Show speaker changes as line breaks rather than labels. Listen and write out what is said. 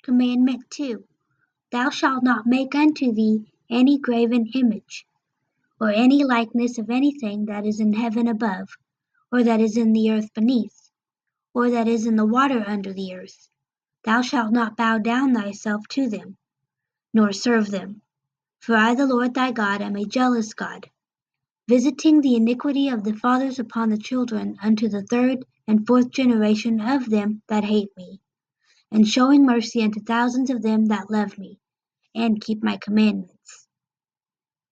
Commandment 2. Thou shalt not make unto thee any graven image, or any likeness of anything that is in heaven above, or that is in the earth beneath, or that is in the water under the earth. Thou shalt not bow down thyself to them, nor serve them. For I, the Lord thy God, am a jealous God, visiting the iniquity of the fathers upon the children unto the third and fourth generation of them that hate me, and showing mercy unto thousands of them that love me, and keep my commandments.